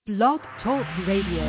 Blog Talk Radio.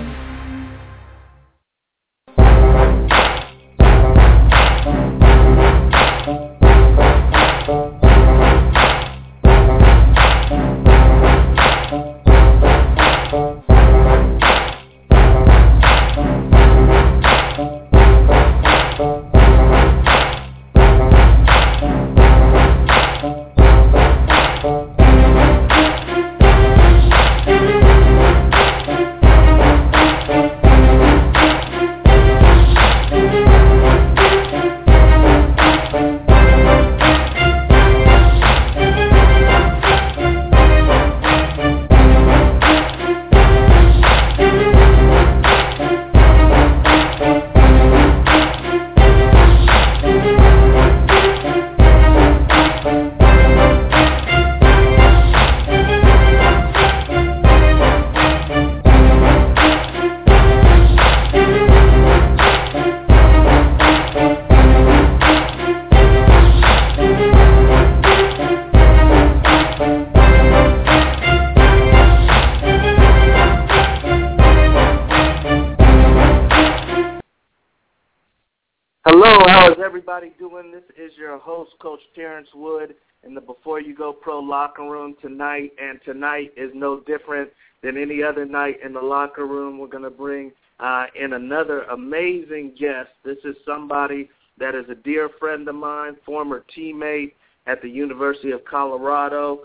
Everybody doing? This is your host, Coach Terrence Wood, in the Before You Go Pro locker room tonight, and tonight is no different than any other night in the locker room. We're going to bring in another amazing guest. This is somebody that is a dear friend of mine, former teammate at the University of Colorado.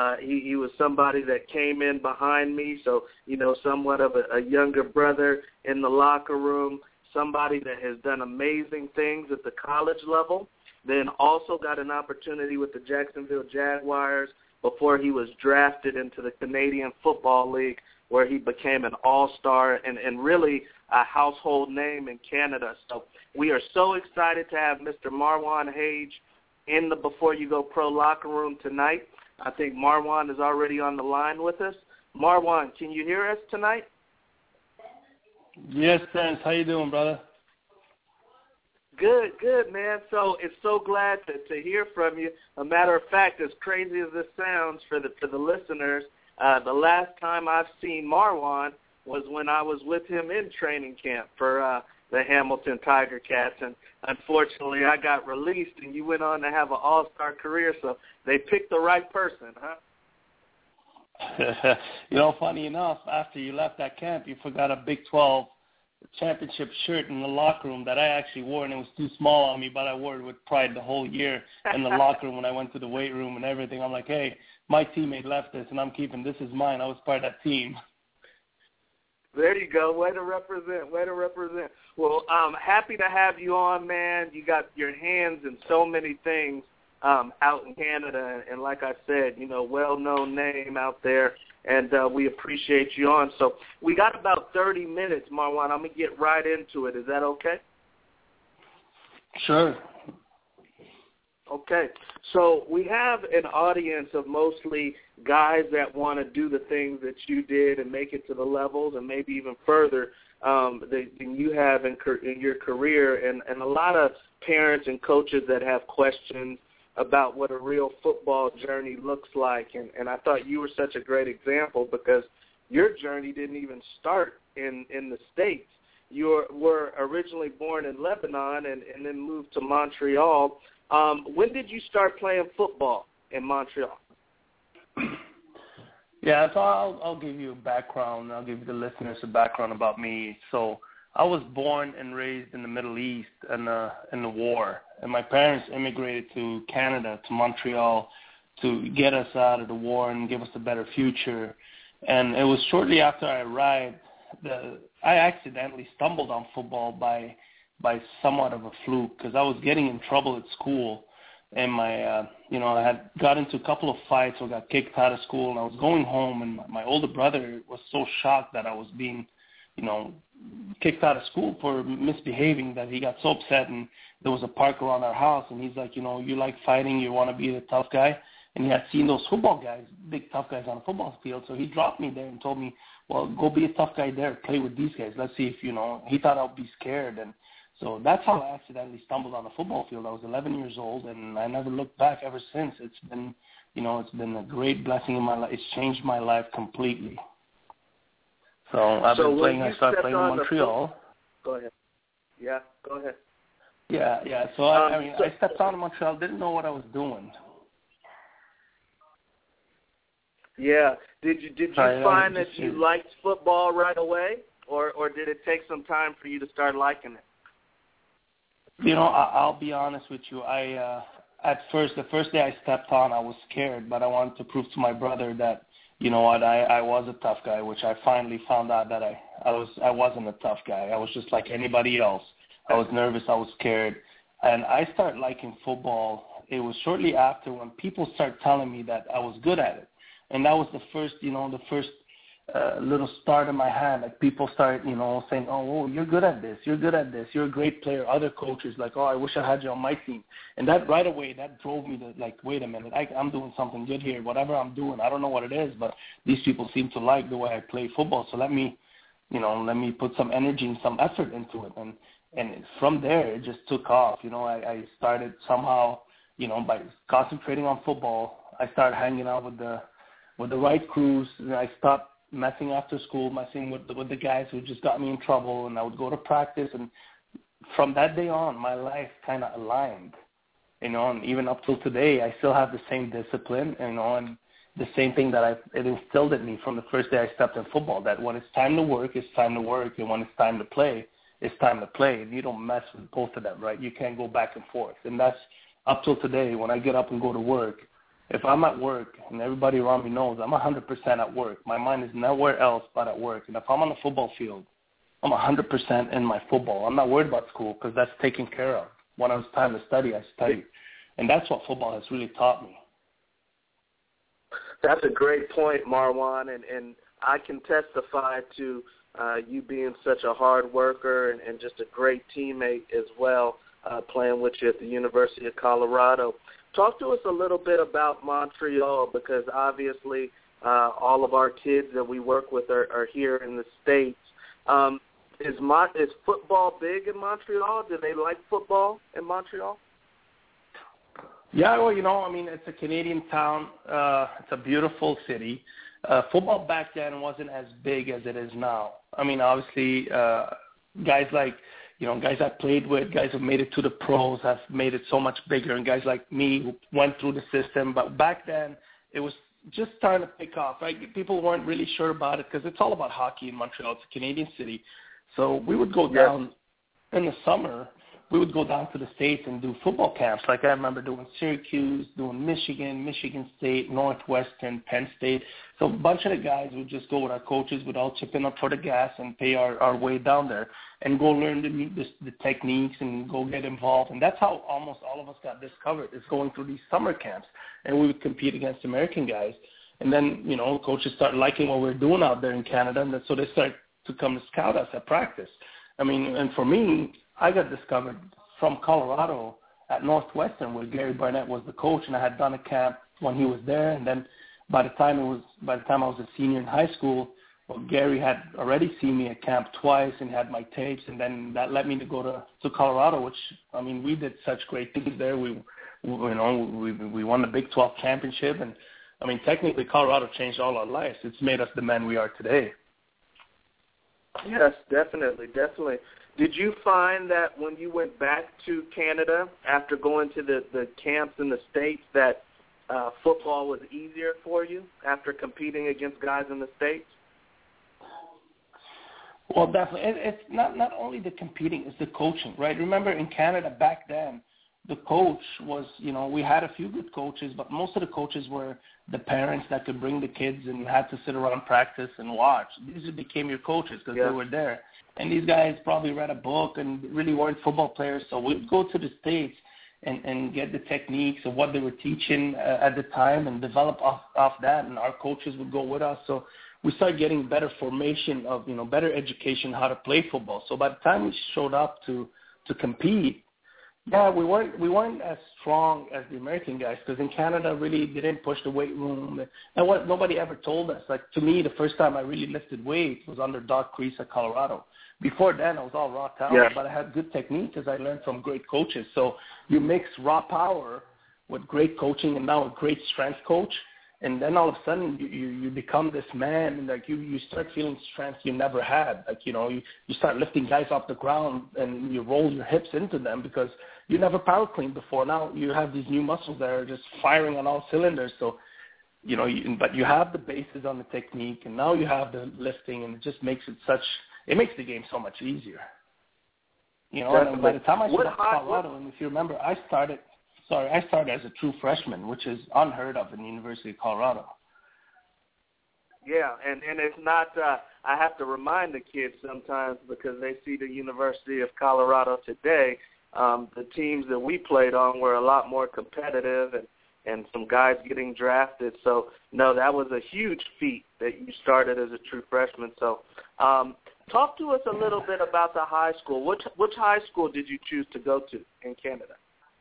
He was somebody that came in behind me, so, somewhat of a younger brother in the locker room. Somebody that has done amazing things at the college level, then also got an opportunity with the Jacksonville Jaguars before he was drafted into the Canadian Football League, where he became an all-star and really a household name in Canada. So we are so excited to have Mr. Marwan Hage in the Before You Go Pro locker room tonight. I think Marwan is already on the line with us. Marwan, can you hear us tonight? Yes, Terrence. How you doing, brother? Good, man. So it's so glad to hear from you. A matter of fact, as crazy as this sounds for the listeners, the last time I've seen Marwan was when I was with him in training camp for the Hamilton Tiger Cats, and unfortunately I got released, and you went on to have an all-star career, so they picked the right person, huh? Funny enough, after you left that camp, you forgot a Big 12 championship shirt in the locker room that I actually wore, and it was too small on me, but I wore it with pride the whole year in the locker room when I went to the weight room and everything. I'm like, hey, my teammate left this, and I'm keeping this is mine. I was part of that team. There you go. Way to represent. Well, I'm happy to have you on, man. You got your hands in so many things out in Canada, and like I said, well-known name out there, and we appreciate you on. So we got about 30 minutes, Marwan. I'm going to get right into it. Is that okay? Sure. Okay. So we have an audience of mostly guys that want to do the things that you did and make it to the levels and maybe even further than you have in your career, and a lot of parents and coaches that have questions about what a real football journey looks like. And I thought you were such a great example because your journey didn't even start in the States. You were originally born in Lebanon and then moved to Montreal. When did you start playing football in Montreal? Yeah, so I'll give you a background. I'll give the listeners a background about me. So I was born and raised in the Middle East in the war, and my parents immigrated to Canada, to Montreal, to get us out of the war and give us a better future. And it was shortly after I arrived that I accidentally stumbled on football by somewhat of a fluke, because I was getting in trouble at school, and I had got into a couple of fights or got kicked out of school, and I was going home, and my older brother was so shocked that I was being kicked out of school for misbehaving that he got so upset, and there was a park around our house, and he's like, you like fighting, you want to be the tough guy, and he had seen those football guys, big tough guys on a football field, so he dropped me there and told me, well, go be a tough guy there, play with these guys, let's see if, he thought I'd be scared, and so that's how I accidentally stumbled on the football field. I was 11 years old, and I never looked back ever since. It's been, it's been a great blessing in my life. It's changed my life completely. So I've been playing. I started playing in Montreal. Go ahead. Yeah, go ahead. Yeah. So I stepped on in Montreal. Didn't know what I was doing. Yeah. Did you find that you liked football right away, or did it take some time for you to start liking it? You know, I'll be honest with you. At first, the first day I stepped on, I was scared, but I wanted to prove to my brother that, you know what, I was a tough guy, which I finally found out that I wasn't a tough guy. I was just like anybody else. I was nervous. I was scared. And I started liking football. It was shortly after when people started telling me that I was good at it. And that was the first little start in my hand. Like people started, saying, oh, you're good at this. You're good at this. You're a great player. Other coaches like, oh, I wish I had you on my team. And that right away, that drove me to like, wait a minute, I'm doing something good here. Whatever I'm doing, I don't know what it is, but these people seem to like the way I play football. So let me put some energy and some effort into it. And from there, it just took off. I started somehow, by concentrating on football, I started hanging out with the right crews. And I stopped messing after school, messing with the guys who just got me in trouble, and I would go to practice. And from that day on, my life kind of aligned, and even up till today, I still have the same discipline, and the same thing that it instilled in me from the first day I stepped in football, that when it's time to work, it's time to work, and when it's time to play, it's time to play. And you don't mess with both of them, right? You can't go back and forth. And that's up till today. When I get up and go to work, if I'm at work, and everybody around me knows I'm 100% at work, my mind is nowhere else but at work. And if I'm on the football field, I'm 100% in my football. I'm not worried about school because that's taken care of. When it's time to study, I study. And that's what football has really taught me. That's a great point, Marwan, and I can testify to you being such a hard worker and just a great teammate as well, playing with you at the University of Colorado. Talk to us a little bit about Montreal, because obviously all of our kids that we work with are here in the States. Is football big in Montreal? Do they like football in Montreal? Yeah, well, it's a Canadian town. It's a beautiful city. Football back then wasn't as big as it is now. Obviously, guys like, guys I played with, guys who made it to the pros have made it so much bigger, and guys like me who went through the system. But back then, it was just starting to pick off. Right? People weren't really sure about it because it's all about hockey in Montreal. It's a Canadian city. So we would go down in the summer. We would go down to the States and do football camps. Like I remember doing Syracuse, doing Michigan State, Northwestern, Penn State. So a bunch of the guys would just go with our coaches, would all chip in up for the gas and pay our way down there and go learn the techniques and go get involved. And that's how almost all of us got discovered, is going through these summer camps. And we would compete against American guys. And then, coaches started liking what we were doing out there in Canada, and so they started to come to scout us at practice. And for me, I got discovered from Colorado at Northwestern, where Gary Barnett was the coach, and I had done a camp when he was there. And then by the time I was a senior in high school, Gary had already seen me at camp twice and had my tapes, and then that led me to go to Colorado, which we did such great things there. We won the Big 12 championship, and technically Colorado changed all our lives. It's made us the men we are today. Yes, definitely. Did you find that when you went back to Canada after going to the camps in the States that football was easier for you after competing against guys in the States? Well, definitely. It's not only the competing, it's the coaching, right? Remember in Canada back then, the coach was, we had a few good coaches, but most of the coaches were the parents that could bring the kids and had to sit around practice and watch. These became your coaches because they were there. And these guys probably read a book and really weren't football players. So we'd go to the States and get the techniques of what they were teaching at the time and develop off that. And our coaches would go with us. So we started getting better formation of, better education how to play football. So by the time we showed up to compete, we weren't as strong as the American guys, because in Canada really they didn't push the weight room. And what nobody ever told us. Like, to me, the first time I really lifted weight was under Doc Crease at Colorado. Before then, I was all raw talent, but I had good technique because I learned from great coaches. So you mix raw power with great coaching and now a great strength coach, And then all of a sudden you become this man, and like you start feeling strength you never had. Like, you know, you start lifting guys off the ground and you roll your hips into them because you never power cleaned before. Now you have these new muscles that are just firing on all cylinders. So, you know, but you have the basis on the technique, and now you have the lifting, and it just makes it makes the game so much easier. You know, and by the time I started Colorado, and if you remember, I started as a true freshman, which is unheard of in the University of Colorado. Yeah, and it's not, I have to remind the kids sometimes because they see the University of Colorado today, the teams that we played on were a lot more competitive and some guys getting drafted. So, no, that was a huge feat that you started as a true freshman. So, talk to us a little bit about the high school. Which high school did you choose to go to in Canada?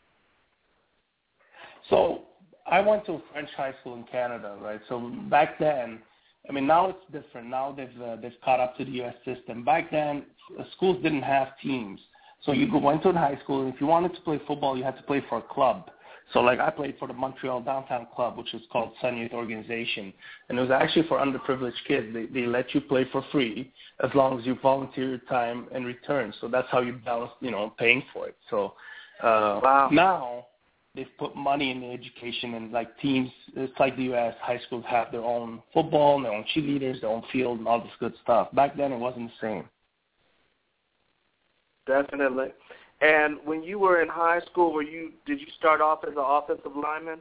So I went to a French high school in Canada, right? So back then, I mean, now it's different. Now they've caught up to the U.S. system. Back then, schools didn't have teams. So you went to a high school, and if you wanted to play football, you had to play for a club. So, like, I played for the Montreal Downtown Club, which is called Sun Youth Organization. And it was actually for underprivileged kids. They let you play for free as long as you volunteer your time and return. So that's how you balance, you know, paying for it. So wow. Now they've put money in the education, and, like, teams, it's like the U.S., high schools have their own football, their own cheerleaders, their own field, and all this good stuff. Back then it wasn't the same. Definitely. And when you were in high school, did you start off as an offensive lineman?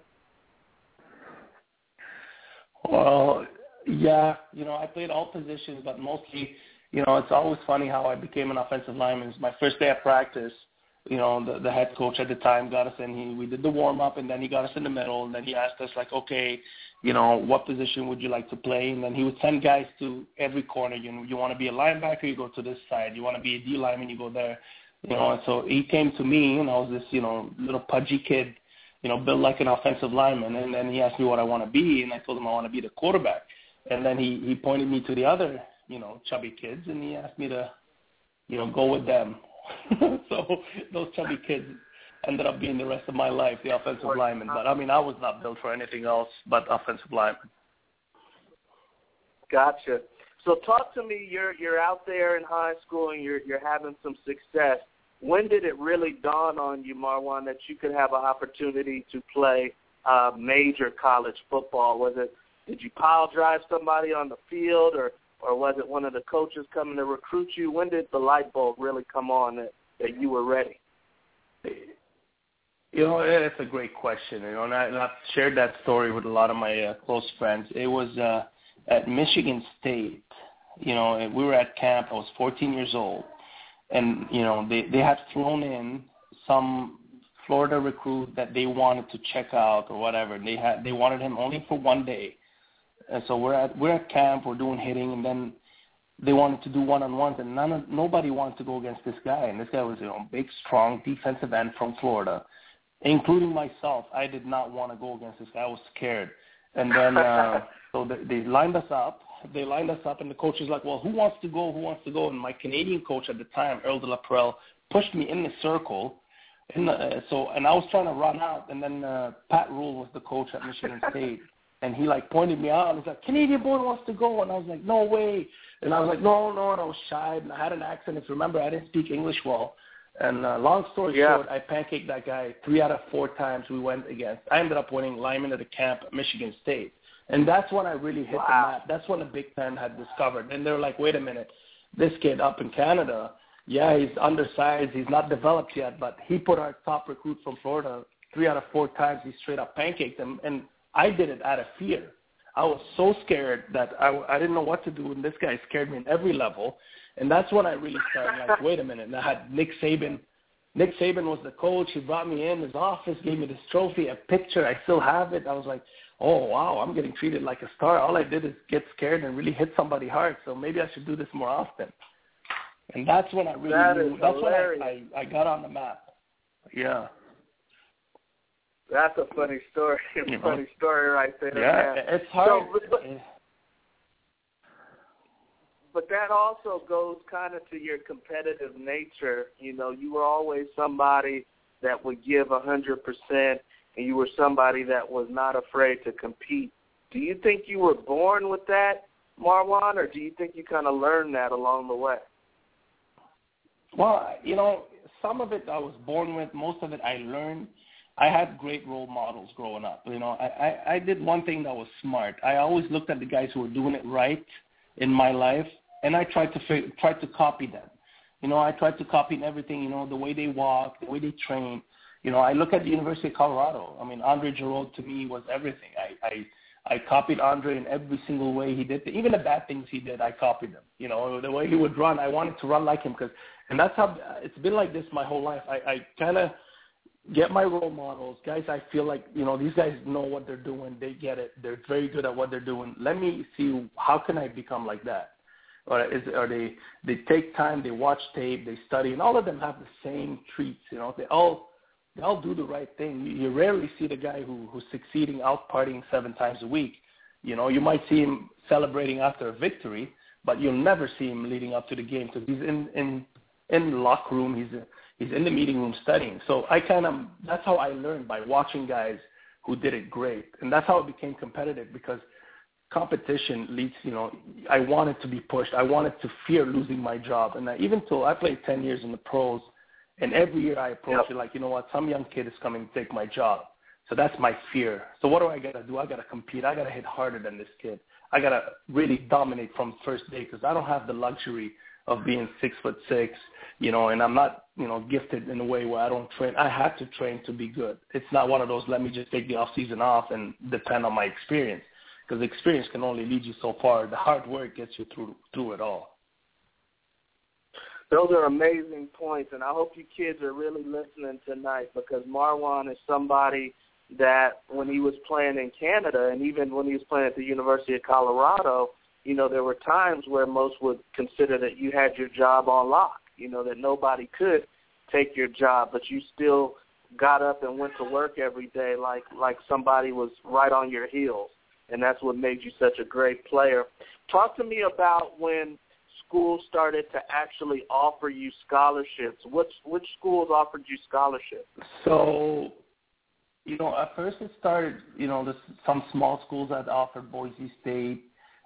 Well, yeah. You know, I played all positions, but mostly, you know, it's always funny how I became an offensive lineman. My first day of practice, you know, the head coach at the time got us in. We did the warm-up, and then he got us in the middle, and then he asked us, like, okay, you know, what position would you like to play? And then he would send guys to every corner. You want to be a linebacker, you go to this side. You want to be a D lineman, you go there. You know, and so he came to me, and I was this, you know, little pudgy kid, you know, built like an offensive lineman. And then he asked me what I want to be, and I told him I want to be the quarterback. And then he pointed me to the other, you know, chubby kids, and he asked me to, you know, go with them. So those chubby kids ended up being the rest of my life, the offensive lineman. But, I mean, I was not built for anything else but offensive lineman. Gotcha. So talk to me. You're out there in high school and you're having some success. When did it really dawn on you, Marwan, that you could have an opportunity to play major college football? Did you pile drive somebody on the field, or was it one of the coaches coming to recruit you? When did the light bulb really come on that you were ready? You know, it's a great question. You know, and I've shared that story with a lot of my close friends. It was at Michigan State. You know, we were at camp. I was 14 years old. And, you know, they had flown in some Florida recruit that they wanted to check out or whatever. They wanted him only for one day. And so we're at camp, we're doing hitting, and then they wanted to do one-on-ones, and nobody wanted to go against this guy. And this guy was, you know, big, strong defensive end from Florida, including myself. I did not want to go against this guy. I was scared. And then so they lined us up. And the coach is like, well, who wants to go? And my Canadian coach at the time, Earl de la Perelle, pushed me in the circle. And I was trying to run out, and then Pat Rule was the coach at Michigan State. And he, like, pointed me out, and he's like, Canadian boy wants to go. And I was like, no way. And I was like, no. And I was shy, and I had an accent. If you remember, I didn't speak English well. And long story short, I pancaked that guy 3 out of 4 times we went against. I ended up winning lineman of the camp at Michigan State. And that's when I really hit the map. That's when the Big Ten had discovered. And they were like, wait a minute, this kid up in Canada, yeah, he's undersized, he's not developed yet, but he put our top recruit from Florida 3 out of 4 times. He straight up pancaked him. And I did it out of fear. I was so scared that I didn't know what to do, and this guy scared me in every level. And that's when I really started, like, wait a minute. And I had Nick Saban. Nick Saban was the coach. He brought me in his office, gave me this trophy, a picture. I still have it. I was like, oh, wow, I'm getting treated like a star. All I did is get scared and really hit somebody hard, so maybe I should do this more often. And that's when I really knew. That's when I got on the map. Yeah. That's a funny story. Funny story right there. Yeah, man. It's hard. But that also goes kind of to your competitive nature. You know, you were always somebody that would give 100%, and you were somebody that was not afraid to compete Do you think you were born with that, Marwan, or do you think you kind of learned that along the way? Well, some of it I was born with. Most of it I learned. I had great role models growing up. I did one thing that was smart. I always looked at the guys who were doing it right in my life, and I tried to copy them. I tried to copy everything, the way they walk, the way they train. I look at the University of Colorado. I mean, Andre Giroux to me was everything. I copied Andre in every single way he did. Even the bad things he did, I copied them. The way he would run, I wanted to run like him. And that's how it's been like this my whole life. I kind of get my role models, guys I feel like, these guys know what they're doing. They get it. They're very good at what they're doing. Let me see, how can I become like that? Or they take time, they watch tape, they study, and all of them have the same treats. They all do the right thing. You rarely see the guy who's succeeding out partying 7 times a week. You might see him celebrating after a victory, but you'll never see him leading up to the game because he's in the locker room, he's in the meeting room studying. So that's how I learned, by watching guys who did it great. And that's how it became competitive, because competition leads, I wanted to be pushed. I wanted to fear losing my job. And even till I played 10 years in the pros, and every year I approach it like, some young kid is coming to take my job. So that's my fear. So what do I got to do? I got to compete. I got to hit harder than this kid. I got to really dominate from first day, because I don't have the luxury of being 6'6", and I'm not, gifted in a way where I don't train. I have to train to be good. It's not one of those, let me just take the off season off and depend on my experience, because experience can only lead you so far. The hard work gets you through it all. Those are amazing points, and I hope you kids are really listening tonight, because Marwan is somebody that when he was playing in Canada, and even when he was playing at the University of Colorado, there were times where most would consider that you had your job on lock, that nobody could take your job, but you still got up and went to work every day like somebody was right on your heels, and that's what made you such a great player. Talk to me about when schools started to actually offer you scholarships. Which schools offered you scholarships? So, at first it started, there's some small schools that offered. Boise State.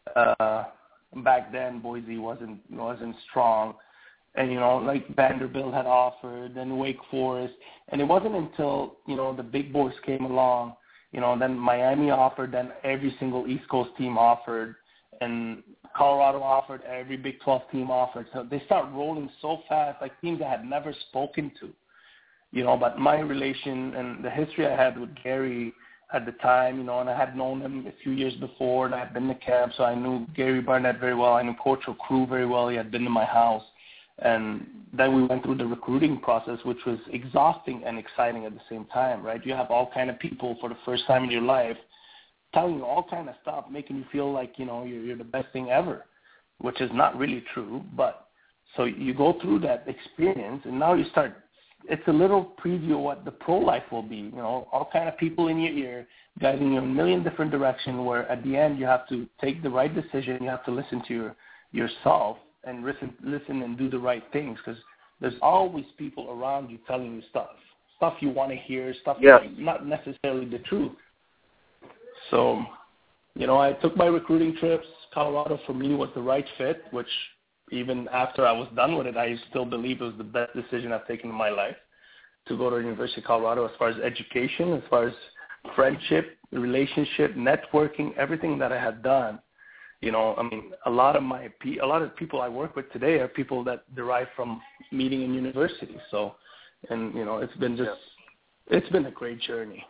Back then, Boise wasn't strong. And, like Vanderbilt had offered, then Wake Forest. And it wasn't until, the big boys came along, then Miami offered, then every single East Coast team offered, and Colorado offered, every Big 12 team offered. So they start rolling so fast, like teams I had never spoken to, but my relation and the history I had with Gary at the time, and I had known him a few years before, and I had been to camp, so I knew Gary Barnett very well. I knew Coach O'Crew very well. He had been to my house. And then we went through the recruiting process, which was exhausting and exciting at the same time, right? You have all kind of people for the first time in your life telling you all kind of stuff, making you feel like, you're the best thing ever, which is not really true. But so you go through that experience, and now you start – it's a little preview of what the pro life will be, all kind of people in your ear, guiding you in a million different directions, where at the end you have to take the right decision. You have to listen to yourself and listen and do the right things, because there's always people around you telling you stuff you want to hear, stuff that's not necessarily the truth. So, I took my recruiting trips. Colorado for me was the right fit, which even after I was done with it, I still believe it was the best decision I've taken in my life, to go to the University of Colorado, as far as education, as far as friendship, relationship, networking, everything that I had done. A lot of people I work with today are people that derive from meeting in university. So, and it's been a great journey.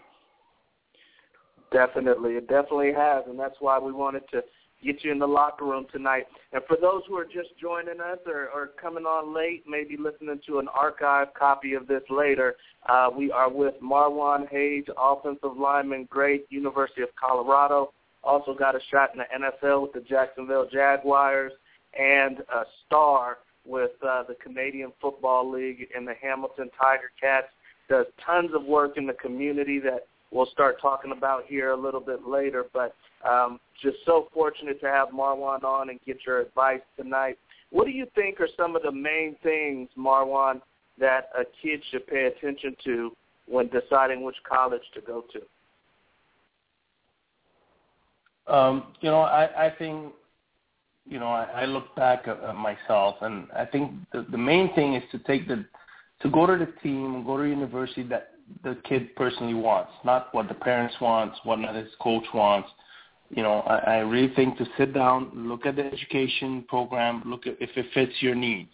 Definitely, it definitely has, and that's why we wanted to get you in the locker room tonight. And for those who are just joining us or coming on late, maybe listening to an archive copy of this later, we are with Marwan Hage, offensive lineman, great, University of Colorado. Also got a shot in the NFL with the Jacksonville Jaguars, and a star with the Canadian Football League and the Hamilton Tiger Cats. Does tons of work in the community that we'll start talking about here a little bit later. But just so fortunate to have Marwan on and get your advice tonight. What do you think are some of the main things, Marwan, that a kid should pay attention to when deciding which college to go to? I think, I look back at myself, and I think the main thing is to go to the team, go to university that the kid personally wants, not what the parents wants, what his coach wants. I really think to sit down, look at the education program, look at if it fits your needs.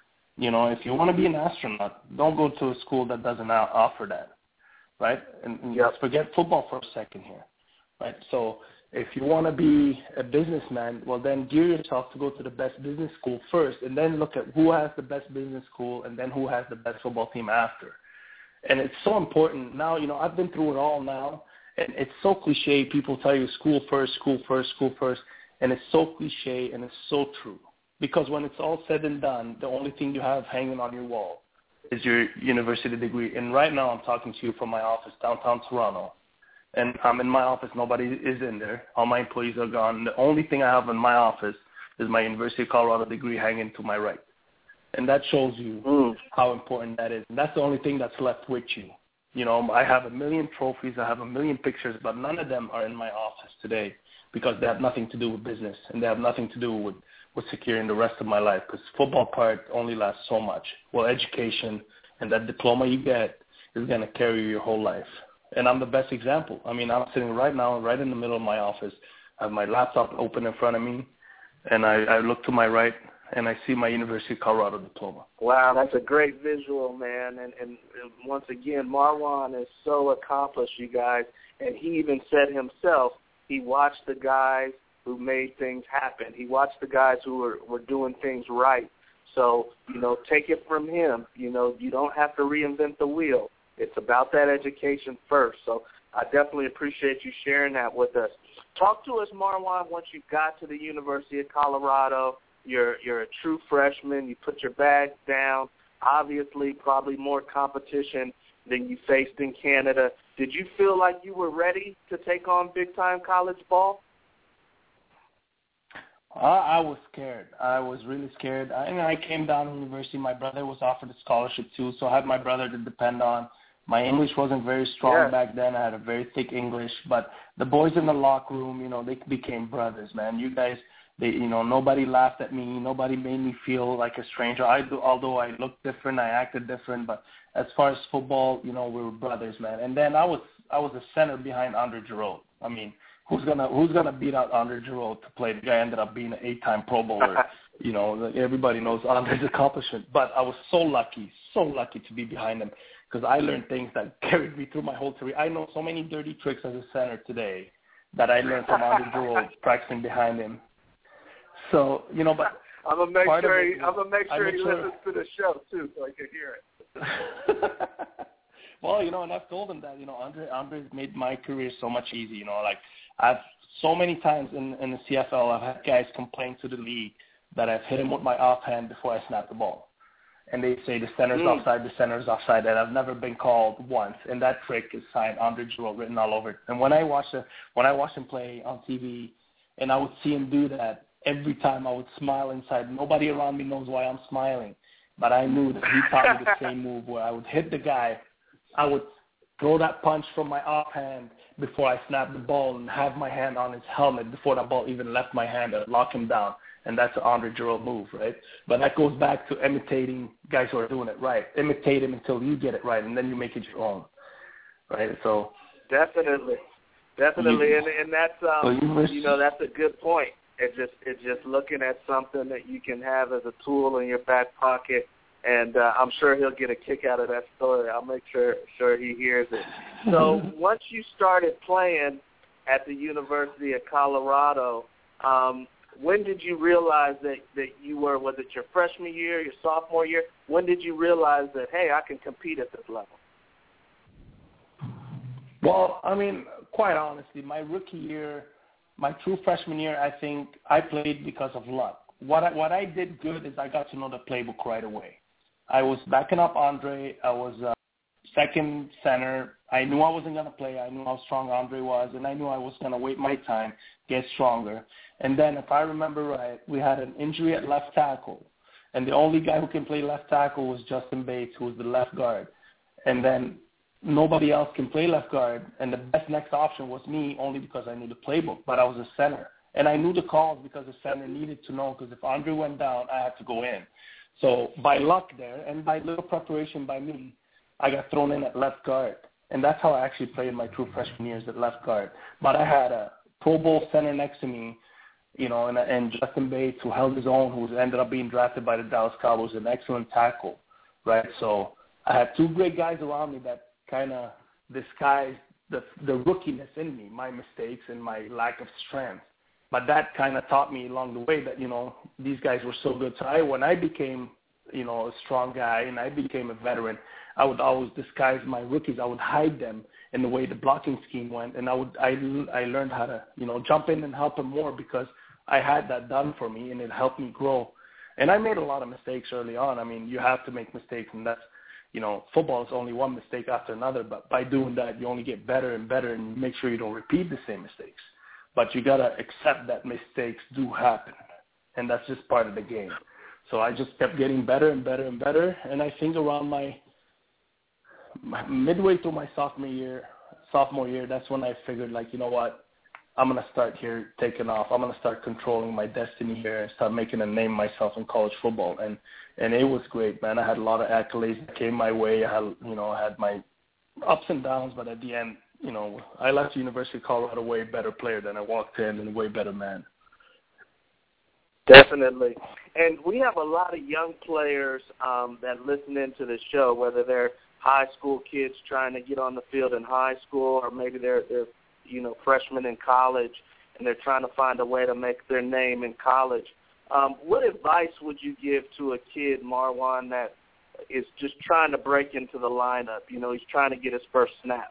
If you want to be an astronaut, don't go to a school that doesn't offer that, right? And let's forget football for a second here, right? So if you want to be a businessman, well, then gear yourself to go to the best business school first, and then look at who has the best business school and then who has the best football team after. And it's so important. Now, I've been through it all now, and it's so cliche. People tell you school first, school first, school first, and it's so cliche and it's so true. Because when it's all said and done, the only thing you have hanging on your wall is your university degree. And right now I'm talking to you from my office downtown Toronto. And I'm in my office. Nobody is in there. All my employees are gone. The only thing I have in my office is my University of Colorado degree hanging to my right. And that shows you how important that is. And that's the only thing that's left with you. I have 1 million trophies. I have 1 million pictures, but none of them are in my office today because they have nothing to do with business and they have nothing to do with securing the rest of my life, because football part only lasts so much. Well, education and that diploma you get is going to carry you your whole life. And I'm the best example. I mean, I'm sitting right now, right in the middle of my office. I have my laptop open in front of me, and I look to my right, and I see my University of Colorado diploma. Wow, that's a great visual, man. And once again, Marwan is so accomplished, you guys. And he even said himself, he watched the guys who made things happen. He watched the guys who were doing things right. So, take it from him. You don't have to reinvent the wheel. It's about that education first. So I definitely appreciate you sharing that with us. Talk to us, Marwan, once you got to the University of Colorado. You're a true freshman. You put your bags down. Obviously, probably more competition than you faced in Canada. Did you feel like you were ready to take on big-time college ball? I was scared. I was really scared. I came down to university. My brother was offered a scholarship too, so I had my brother to depend on. My English wasn't very strong back then. I had a very thick English, but the boys in the locker room, they became brothers, man. You guys, nobody laughed at me. Nobody made me feel like a stranger. Although I looked different, I acted different, but as far as football, we were brothers, man. And then I was a center behind Andre Giroux. I mean, who's gonna beat out Andre Giroux to play? The guy ended up being an 8-time Pro Bowler. Everybody knows Andre's accomplishment. But I was so lucky to be behind him, because I learned things that carried me through my whole career. I know so many dirty tricks as a center today that I learned from Andre Giroux practicing behind him. So, but I'm gonna make sure he listens to the show too, so I can hear it. Well, and I've told him that, Andre's made my career so much easier. I've so many times in the CFL, I've had guys complain to the league that I've hit him with my offhand before I snap the ball. And they say the center's offside, and I've never been called once. And that trick is signed Andre Giroux, written all over it. And when I watch him play on TV, and I would see him do that, every time I would smile inside. Nobody around me knows why I'm smiling, but I knew that he taught me the same move where I would hit the guy, I would throw that punch from my offhand before I snap the ball and have my hand on his helmet before that ball even left my hand and lock him down. And that's an Andre Giroux move, right? But that goes back to imitating guys who are doing it right. Imitate him until you get it right, and then you make it your own, right? So definitely, and that's that's a good point. It's just looking at something that you can have as a tool in your back pocket, and I'm sure he'll get a kick out of that story. I'll make sure he hears it. So once you started playing at the University of Colorado, when did you realize that you were, was it your freshman year, your sophomore year? When did you realize that, hey, I can compete at this level? Well, I mean, quite honestly, my rookie year, my true freshman year, I think I played because of luck. What I did good is I got to know the playbook right away. I was backing up Andre. I was second center. I knew I wasn't going to play. I knew how strong Andre was, and I knew I was going to wait my time, get stronger. And then, if I remember right, we had an injury at left tackle, and the only guy who can play left tackle was Justin Bates, who was the left guard. And then nobody else can play left guard, and the best next option was me only because I knew the playbook, but I was a center. And I knew the calls because the center needed to know, because if Andre went down, I had to go in. So by luck there and by little preparation by me, I got thrown in at left guard. And that's how I actually played my true freshman years at left guard. But I had a Pro Bowl center next to me, you know, and Justin Bates, who held his own, who ended up being drafted by the Dallas Cowboys, an excellent tackle, right? So I had two great guys around me that kind of disguised the rookiness in me, my mistakes and my lack of strength. But that kind of taught me along the way that, you know, these guys were so good. So when I became, you know, a strong guy and I became a veteran, I would always disguise my rookies. I would hide them in the way the blocking scheme went. And I learned how to, you know, jump in and help them more because I had that done for me, and it helped me grow. And I made a lot of mistakes early on. I mean, you have to make mistakes, and that's, you know, football is only one mistake after another. But by doing that, you only get better and better and make sure you don't repeat the same mistakes. But you got to accept that mistakes do happen, and that's just part of the game. So I just kept getting better and better and better, and I think around my midway through my sophomore year, that's when I figured, like, you know what, I'm going to start here taking off. I'm going to start controlling my destiny here and start making a name myself in college football. And it was great, man. I had a lot of accolades that came my way. I had my ups and downs, but at the end, you know, I left the University of Colorado a way better player than I walked in, and a way better man. Definitely. And we have a lot of young players that listen into the show, whether they're high school kids trying to get on the field in high school, or maybe they're you know, freshmen in college, and they're trying to find a way to make their name in college. What advice would you give to a kid, Marwan, that is just trying to break into the lineup? You know, he's trying to get his first snaps.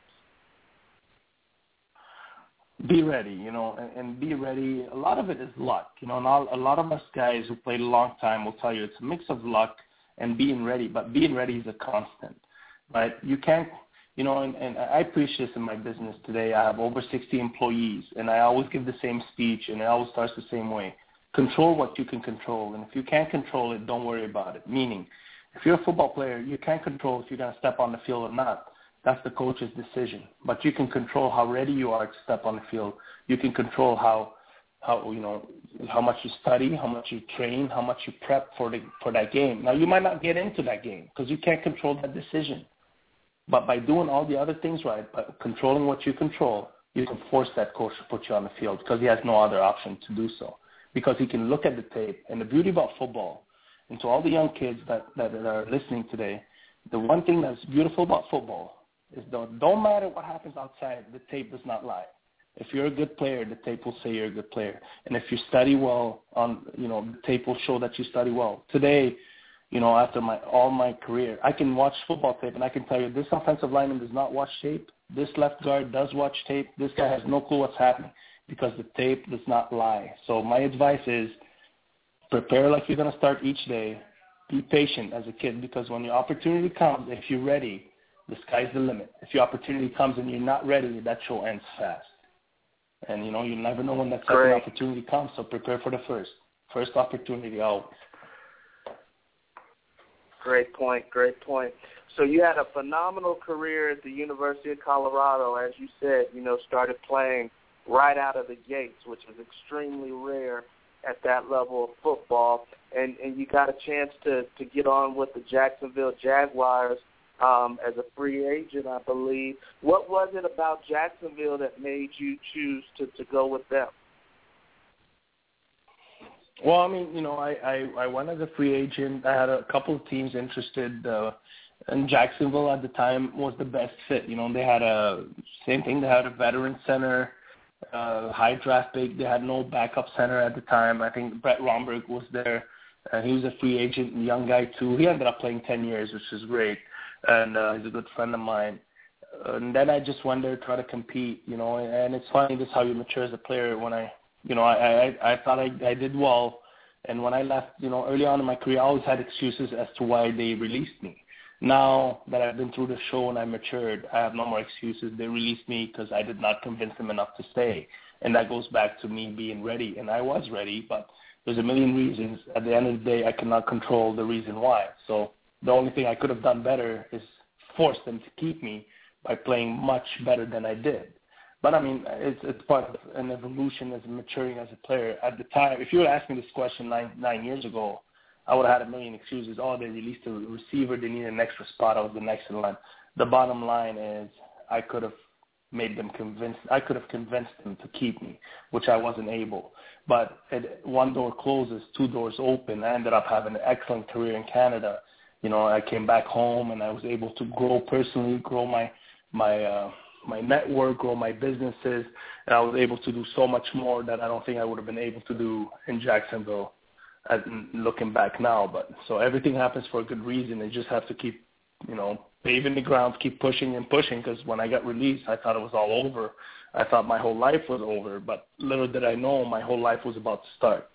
Be ready, you know, and be ready. A lot of it is luck. You know, and a lot of us guys who played a long time will tell you it's a mix of luck and being ready, but being ready is a constant. But you can't, you know, and I preach this in my business today. I have over 60 employees, and I always give the same speech, and it always starts the same way. Control what you can control, and if you can't control it, don't worry about it. Meaning, if you're a football player, you can't control if you're going to step on the field or not. That's the coach's decision. But you can control how ready you are to step on the field. You can control how you know, how much you study, how much you train, how much you prep for that game. Now, you might not get into that game because you can't control that decision. But by doing all the other things right, by controlling what you control, you can force that coach to put you on the field because he has no other option to do so. Because he can look at the tape. And the beauty about football, and to all the young kids that are listening today, the one thing that's beautiful about football is don't matter what happens outside, the tape does not lie. If you're a good player, the tape will say you're a good player. And if you study well, the tape will show that you study well. Today, you know, after all my career, I can watch football tape, and I can tell you this offensive lineman does not watch tape. This left guard does watch tape. This guy has no clue what's happening because the tape does not lie. So my advice is prepare like you're going to start each day. Be patient as a kid, because when your opportunity comes, if you're ready, the sky's the limit. If your opportunity comes and you're not ready, that show ends fast. And, you know, you never know when that second opportunity comes, so prepare for the first opportunity always. Great point. So you had a phenomenal career at the University of Colorado, as you said, you know, started playing right out of the gates, which is extremely rare at that level of football. And you got a chance to get on with the Jacksonville Jaguars as a free agent, I believe. What was it about Jacksonville that made you choose to go with them? Well, I mean, you know, I went as a free agent. I had a couple of teams interested, and Jacksonville at the time was the best fit. You know, they had they had a veteran center, high draft pick. They had no backup center at the time. I think Brett Romberg was there. He was a free agent, young guy too. He ended up playing 10 years, which is great, and he's a good friend of mine. And then I just went there to try to compete, you know, and it's funny, this is how you mature as a player. When I thought I did well, and when I left, you know, early on in my career, I always had excuses as to why they released me. Now that I've been through the show and I matured, I have no more excuses. They released me because I did not convince them enough to stay, and that goes back to me being ready, and I was ready, but there's a million reasons. At the end of the day, I cannot control the reason why. So the only thing I could have done better is force them to keep me, by playing much better than I did. But, I mean, it's part of an evolution as maturing as a player. At the time, if you would ask me this question nine years ago, I would have had a million excuses. Oh, they released a receiver. They need an extra spot. I was the next in line. The bottom line is I could have convinced them to keep me, which I wasn't able. But one door closes, two doors open. I ended up having an excellent career in Canada. You know, I came back home and I was able to grow personally, grow my network, grow my businesses, and I was able to do so much more that I don't think I would have been able to do in Jacksonville, looking back now. But so everything happens for a good reason. You just have to keep, you know, paving the ground, keep pushing and pushing, because when I got released, I thought it was all over. I thought my whole life was over, but little did I know my whole life was about to start.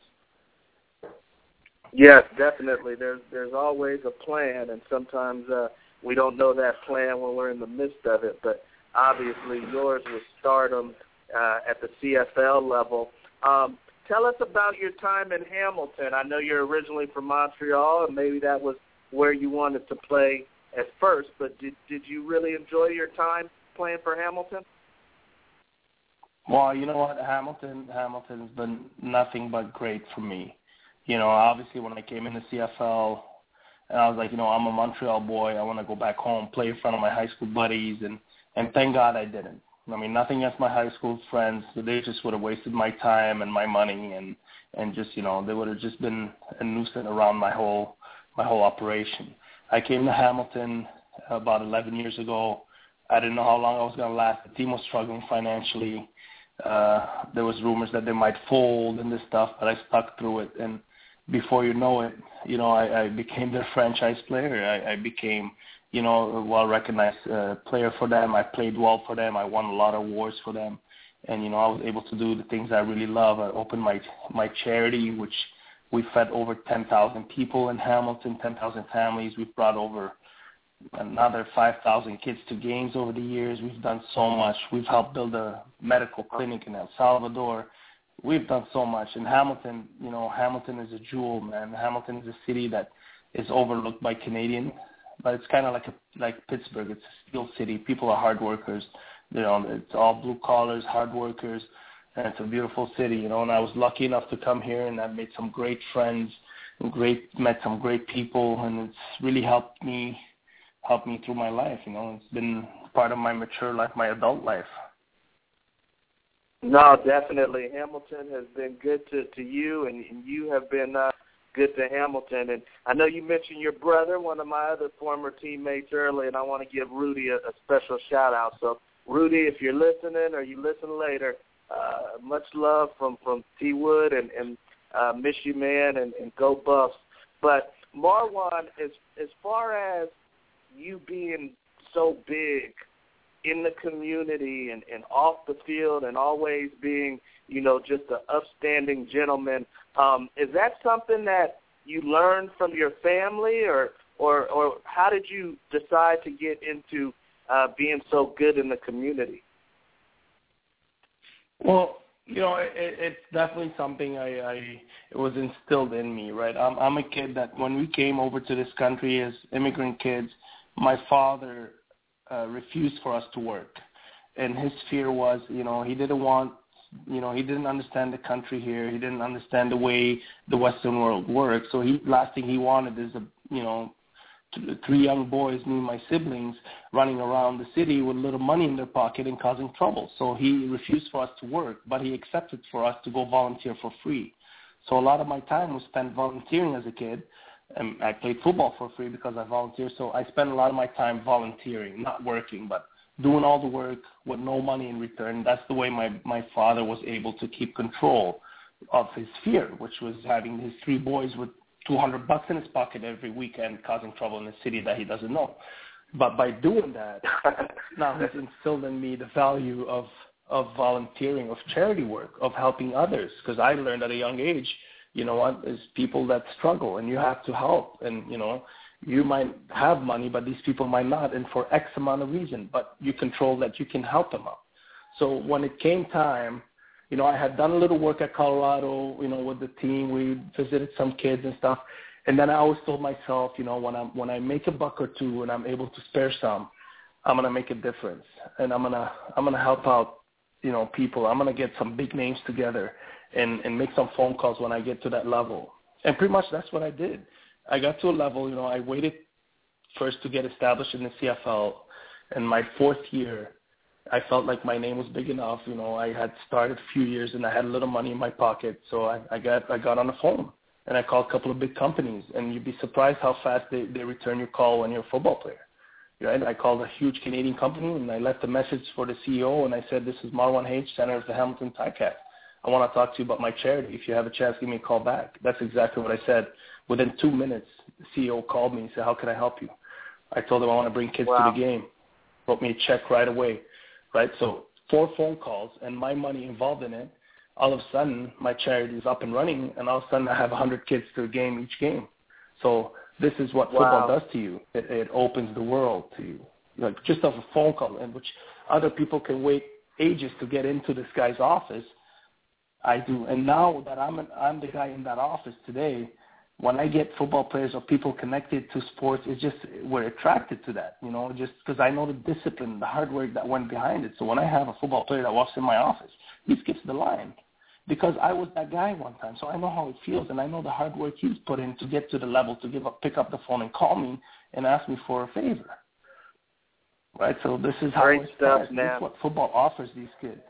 Yes, definitely. There's always a plan, and sometimes we don't know that plan when we're in the midst of it, but obviously yours was stardom at the CFL level. Tell us about your time in Hamilton. I know you're originally from Montreal, and maybe that was where you wanted to play at first, but did you really enjoy your time playing for Hamilton? Well, you know what, Hamilton's been nothing but great for me. You know, obviously when I came in the CFL, and I was like, you know, I'm a Montreal boy. I want to go back home, play in front of my high school buddies, and thank God I didn't. I mean, nothing against my high school friends. They just would have wasted my time and my money, and just, you know, they would have just been a nuisance around my whole operation. I came to Hamilton about 11 years ago. I didn't know how long I was going to last. The team was struggling financially. There was rumors that they might fold and this stuff, but I stuck through it. And before you know it, you know, I became their franchise player. I became, you know, a well-recognized player for them. I played well for them. I won a lot of awards for them. And, you know, I was able to do the things I really love. I opened my charity, which we fed over 10,000 people in Hamilton, 10,000 families. We've brought over another 5,000 kids to games over the years. We've done so much. We've helped build a medical clinic in El Salvador. We've done so much. And Hamilton, you know, Hamilton is a jewel, man. Hamilton is a city that is overlooked by Canadians, but it's kind of like Pittsburgh. It's a steel city. People are hard workers. You know, it's all blue collars, hard workers, and it's a beautiful city, you know. And I was lucky enough to come here, and I've made some great friends, and met some great people, and it's really helped me through my life, you know. It's been part of my mature life, my adult life. No, definitely. Hamilton has been good to you, and you have been good to Hamilton. And I know you mentioned your brother, one of my other former teammates earlier, and I want to give Rudy a special shout-out. So, Rudy, if you're listening or you listen later, much love from T. Wood, and miss you, man, and go Buffs. But, Marwan, as far as you being so big in the community and off the field and always being, you know, just an upstanding gentleman, is that something that you learned from your family, or how did you decide to get into being so good in the community? Well, you know, it's definitely something it was instilled in me, right? I'm a kid that when we came over to this country as immigrant kids, my father refused for us to work. And his fear was, you know, he didn't understand the country here. He didn't understand the way the Western world works. So last thing he wanted is, three young boys, me and my siblings, running around the city with a little money in their pocket and causing trouble. So he refused for us to work, but he accepted for us to go volunteer for free. So a lot of my time was spent volunteering as a kid. And I played football for free because I volunteered. So I spent a lot of my time volunteering, not working, but doing all the work with no money in return. That's the way my father was able to keep control of his fear, which was having his three boys with $200 in his pocket every weekend causing trouble in a city that he doesn't know. But by doing that, now he's instilled in me the value of volunteering, of charity work, of helping others. Because I learned at a young age, you know what, there's people that struggle and you have to help. And, you know, you might have money, but these people might not, and for X amount of reason, but you control that you can help them out. So when it came time, you know, I had done a little work at Colorado, you know, with the team. We visited some kids and stuff. And then I always told myself, you know, when I make $1 or $2 and I'm able to spare some, I'm gonna make a difference, and I'm gonna help out, people. I'm gonna get some big names together and make some phone calls when I get to that level. And pretty much that's what I did. I got to a level, I waited first to get established in the CFL. In my 4th year, I felt like my name was big enough. I had started a few years and I had a little money in my pocket, so I got on the phone and I called a couple of big companies, and you'd be surprised how fast they return your call when you're a football player. Right? I called a huge Canadian company and I left a message for the CEO and I said, "This is Marwan Hage, center of the Hamilton Ticats. I want to talk to you about my charity. If you have a chance, give me a call back." That's exactly what I said. Within 2 minutes, the CEO called me and said, "How can I help you?" I told him I want to bring kids to the game. Wrote me a check right away, right? So 4 phone calls and my money involved in it. All of a sudden, my charity is up and running, and all of a sudden I have 100 kids to a game each game. So this is what football does to you. It opens the world to you. Like just off a phone call, in which other people can wait ages to get into this guy's office. I do. And now that I'm the guy in that office today, when I get football players or people connected to sports, it's just we're attracted to that, just because I know the discipline, the hard work that went behind it. So when I have a football player that walks in my office, he skips the line because I was that guy one time. So I know how it feels, and I know the hard work he's put in to get to the level to pick up the phone and call me and ask me for a favor. Right? So this is how it starts. This is what football offers these kids.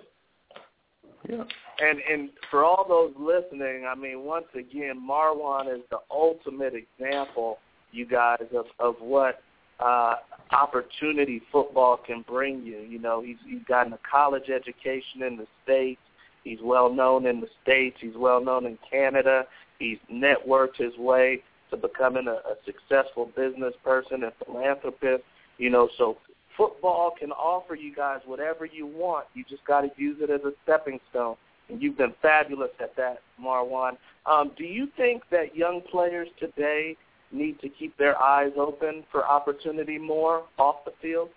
Yeah. And for all those listening, I mean, once again, Marwan is the ultimate example, you guys, of what opportunity football can bring you. He's gotten a college education in the States. He's well known in the States. He's well known in Canada. He's networked his way to becoming a successful business person and philanthropist. So football can offer you guys whatever you want. You just got to use it as a stepping stone. And you've been fabulous at that, Marwan. Do you think that young players today need to keep their eyes open for opportunity more off the field?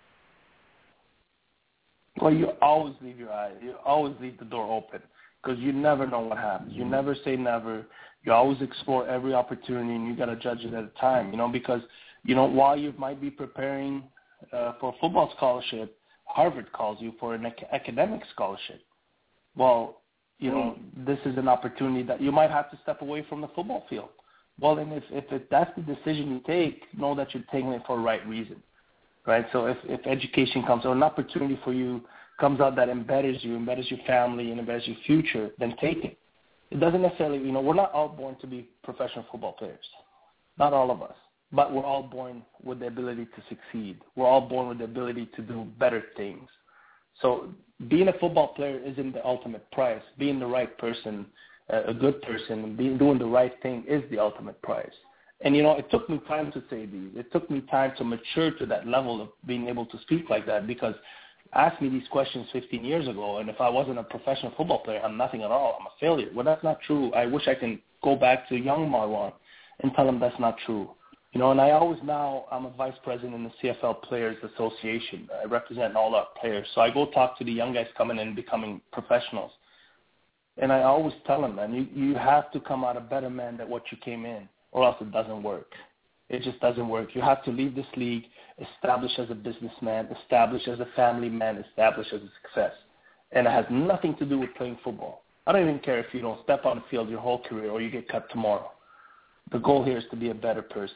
Well, you always leave your eyes. You always leave the door open because you never know what happens. You never say never. You always explore every opportunity, and you got to judge it at a time, because, while you might be preparing for a football scholarship, Harvard calls you for an academic scholarship. Well, this is an opportunity that you might have to step away from the football field. Well, and if that's the decision you take, know that you're taking it for the right reason, right? So if education comes or an opportunity for you comes out that embeds your family and embeds your future, then take it. It doesn't necessarily, we're not all born to be professional football players, not all of us, but we're all born with the ability to succeed. We're all born with the ability to do better things. So being a football player isn't the ultimate prize. Being the right person, a good person, and doing the right thing is the ultimate prize. And, it took me time to say these. It took me time to mature to that level of being able to speak like that because ask me these questions 15 years ago, and if I wasn't a professional football player, I'm nothing at all. I'm a failure. Well, that's not true. I wish I can go back to young Marwan and tell him that's not true. And I always now, I'm a vice president in the CFL Players Association. I represent all our players. So I go talk to the young guys coming in and becoming professionals. And I always tell them, man, you have to come out a better man than what you came in, or else it doesn't work. It just doesn't work. You have to leave this league established as a businessman, established as a family man, established as a success. And it has nothing to do with playing football. I don't even care if you don't step on the field your whole career or you get cut tomorrow. The goal here is to be a better person.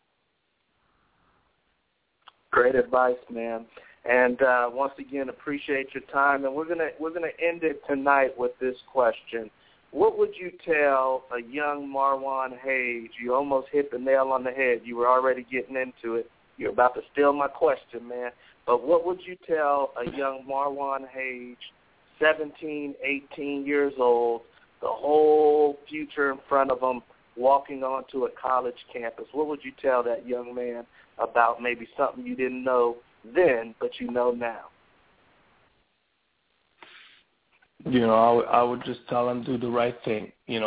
Great advice, man. And once again, appreciate your time. And we're gonna end it tonight with this question: what would you tell a young Marwan Hage? You almost hit the nail on the head. You were already getting into it. You're about to steal my question, man. But what would you tell a young Marwan Hage, 17, 18 years old, the whole future in front of him, walking onto a college campus? What would you tell that young man about maybe something you didn't know then, but you know now? I would just tell him do the right thing, and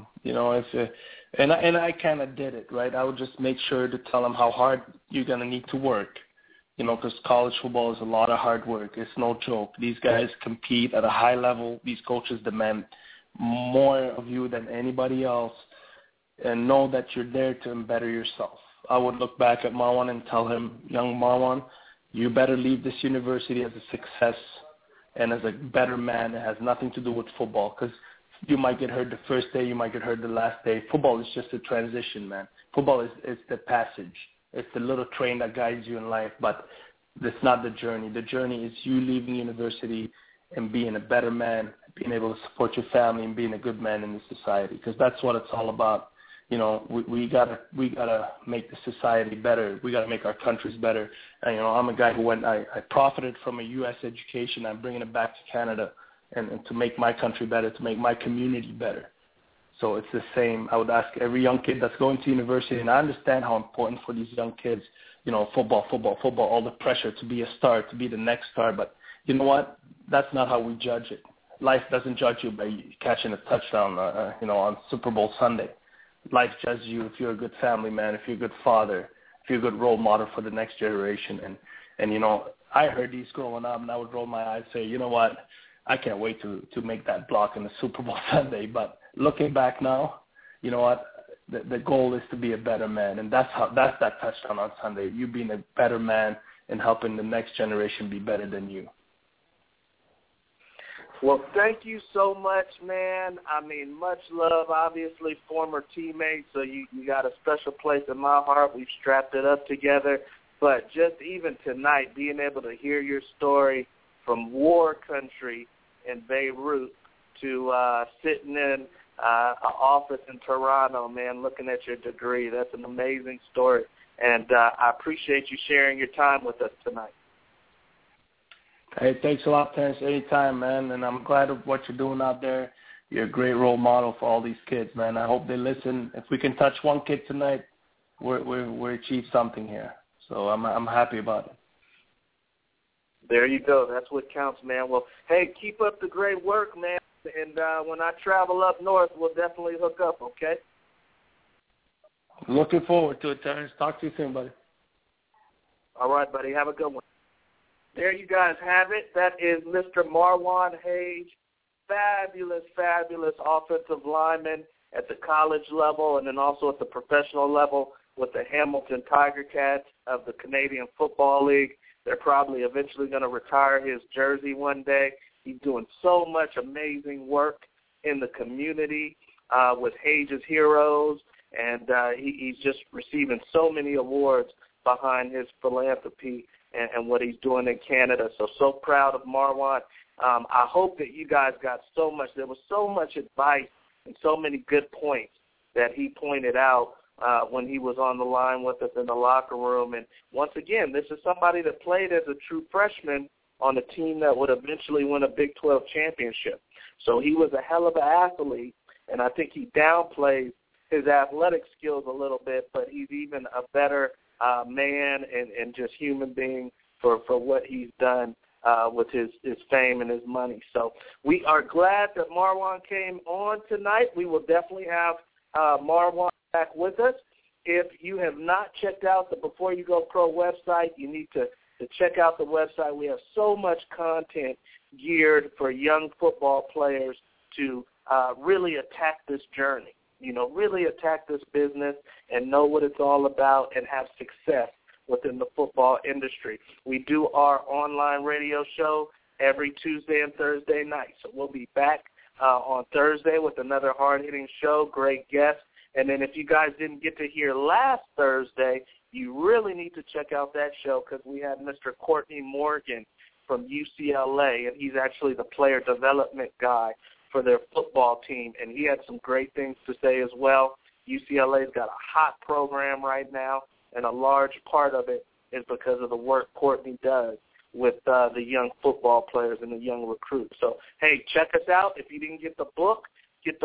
I kind of did it, right? I would just make sure to tell him how hard you're going to need to work, because college football is a lot of hard work. It's no joke. These guys compete at a high level. These coaches demand more of you than anybody else, and know that you're there to better yourself. I would look back at Marwan and tell him, young Marwan, You better leave this university as a success and as a better man. It has nothing to do with football, because you might get hurt the first day, you might get hurt the last day. Football is just a transition, man. Football is the passage. It's the little train that guides you in life, but it's not the journey. The journey is you leaving university and being a better man, being able to support your family and being a good man in the society, because that's what it's all about. You know, we gotta make the society better. We gotta make our countries better. And, you know, I'm a guy who I profited from a U.S. education. I'm bringing it back to Canada and to make my country better, to make my community better. So it's the same. I would ask every young kid that's going to university, and I understand how important for these young kids, you know, football, all the pressure to be a star, to be the next star. But you know what? That's not how we judge it. Life doesn't judge you by catching a touchdown, you know, on Super Bowl Sunday. Life judges you if you're a good family man, if you're a good father, if you're a good role model for the next generation. And you know, I heard these growing up, and I would roll my eyes and say, you know what? I can't wait to make that block in the Super Bowl Sunday. But looking back now, you know what? The goal is to be a better man, and that's that touchdown on Sunday. You being a better man and helping the next generation be better than you. Well, thank you so much, man. I mean, much love, obviously, former teammates, so you got a special place in my heart. We've strapped it up together. But just even tonight, being able to hear your story from war country in Beirut to sitting in an office in Toronto, man, looking at your degree, that's an amazing story. And I appreciate you sharing your time with us tonight. Hey, thanks a lot, Terrence. Anytime, man. And I'm glad of what you're doing out there. You're a great role model for all these kids, man. I hope they listen. If we can touch one kid tonight, we achieved something here. So I'm happy about it. There you go. That's what counts, man. Well, hey, keep up the great work, man. And when I travel up north, we'll definitely hook up, okay? Looking forward to it, Terrence. Talk to you soon, buddy. All right, buddy. Have a good one. There you guys have it. That is Mr. Marwan Hage, fabulous offensive lineman at the college level and then also at the professional level with the Hamilton Tiger Cats of the Canadian Football League. They're probably eventually going to retire his jersey one day. He's doing so much amazing work in the community with Hage's Heroes, and he's just receiving so many awards behind his philanthropy and what he's doing in Canada. So proud of Marwan. I hope that you guys got so much. There was so much advice and so many good points that he pointed out when he was on the line with us in the locker room. And once again, this is somebody that played as a true freshman on a team that would eventually win a Big 12 championship. So he was a hell of an athlete, and I think he downplays his athletic skills a little bit, but he's even a better man and just human being for what he's done with his fame and his money. So we are glad that Marwan came on tonight. We will definitely have Marwan back with us. If you have not checked out the Before You Go Pro website, you need to check out the website. We have so much content geared for young football players to really attack this journey. You know, really attack this business and know what it's all about and have success within the football industry. We do our online radio show every Tuesday and Thursday night. So we'll be back on Thursday with another hard-hitting show, great guests. And then if you guys didn't get to hear last Thursday, you really need to check out that show because we had Mr. Courtney Morgan from UCLA, and he's actually the player development guy for their football team, and he had some great things to say as well. UCLA's got a hot program right now, and a large part of it is because of the work Courtney does with the young football players and the young recruits. So, hey, check us out. If you didn't get the book at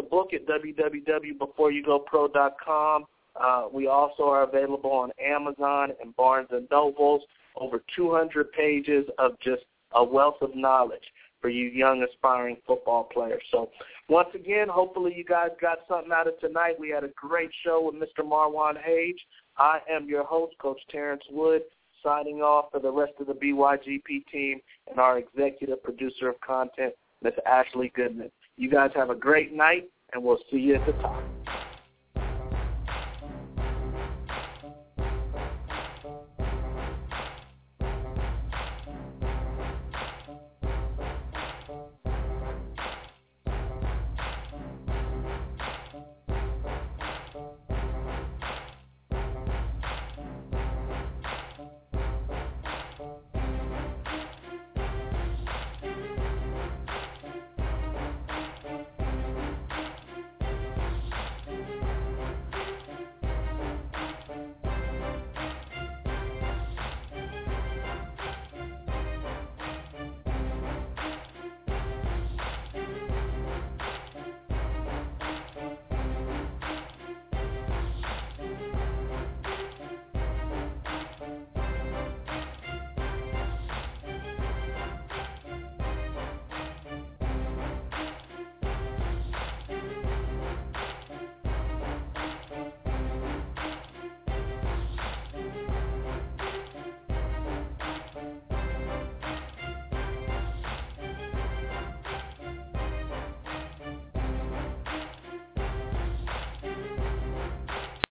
www.beforeyougopro.com. We also are available on Amazon and Barnes & Nobles, over 200 pages of just a wealth of knowledge for you young aspiring football players. So once again, hopefully you guys got something out of tonight. We had a great show with Mr. Marwan Hage. I am your host, Coach Terrence Wood, signing off for the rest of the BYGP team and our executive producer of content, Ms. Ashley Goodman. You guys have a great night, and we'll see you at the top.